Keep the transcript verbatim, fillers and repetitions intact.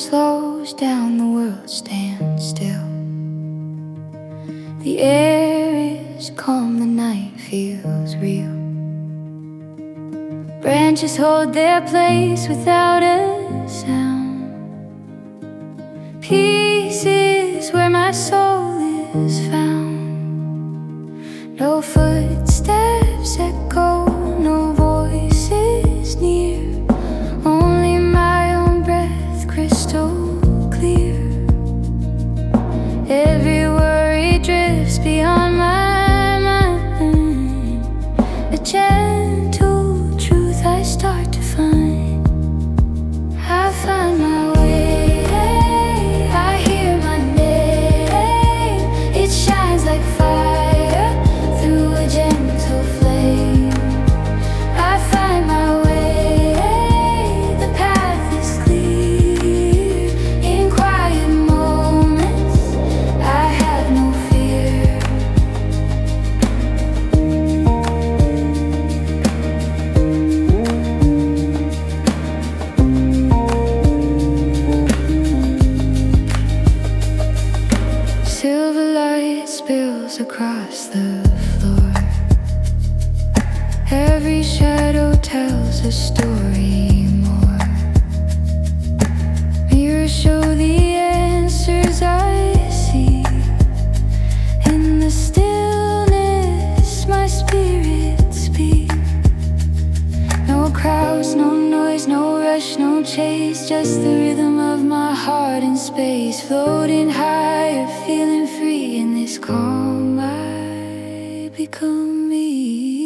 slows down, the world stands still. The air is calm, the night feels real. Branches hold their place without a sound. Peace is where my soul is found. No footsteps echo, no voices near, only my own breath crystal clear. Every worry drifts beyond my mind, a gentle truth I start to find. I find my way, I hear my name. It shines like fire through a gentle flame. I find my way, the path is clear. In quiet moments I have no fear. Silver light spills across the floor. Every shadow tells a story more. Mirrors show the answers I see. In the stillness my spirit speaks. No crowds, no noise, no rush, no chase, just the rhythm of my heart in space. Floating higher, feeling free in this calm, I become me.